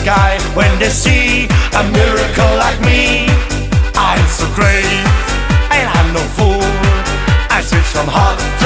sky when they see a miracle like me. I'm so great, and I'm no fool. I switch from hot